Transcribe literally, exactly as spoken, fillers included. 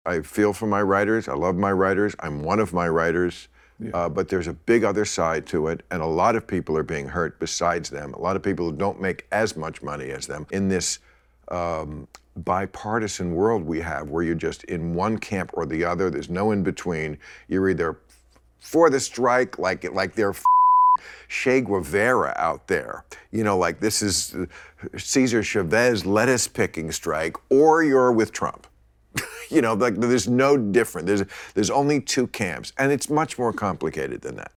I feel for my writers. I love my writers. I'm one of my writers. Yeah. Uh, but there's a big other side to it, and a lot of people are being hurt besides them. A lot of people who don't make as much money as them in this um, bipartisan world we have, where you're just in one camp or the other. There's no in between. You're either for the strike, like like they're Che Guevara out there, you know, like this is Cesar Chavez lettuce picking strike, or you're with Trump. You know, like there's no different. There's there's only two camps, and it's much more complicated than that.